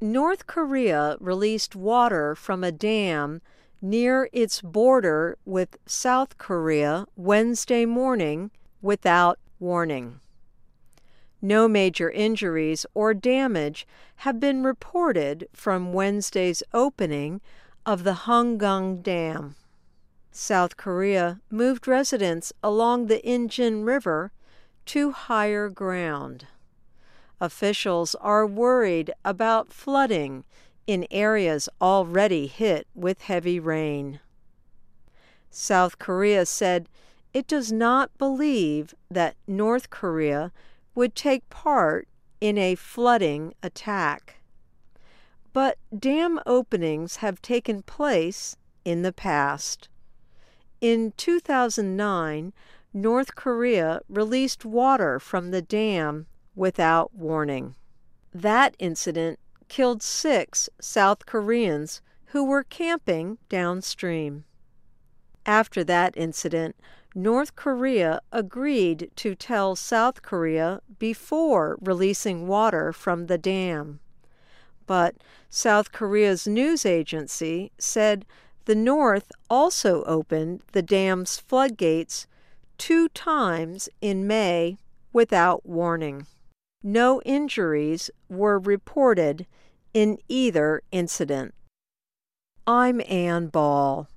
North Korea released water from a dam near its border with South Korea Wednesday morning without warning. No major injuries or damage have been reported from Wednesday's opening of the Honggang Dam. South Korea moved residents along the Injin River to higher ground. Officials are worried about flooding in areas already hit with heavy rain. South Korea said it does not believe that North Korea would take part in a flooding attack. But dam openings have taken place in the past. In 2009, North Korea released water from the dam without warning. That incident killed 6 South Koreans who were camping downstream. After that incident, North Korea agreed to tell South Korea before releasing water from the dam. But South Korea's news agency said the North also opened the dam's floodgates 2 times in May without warning. No injuries were reported in either incident. I'm Ann Ball.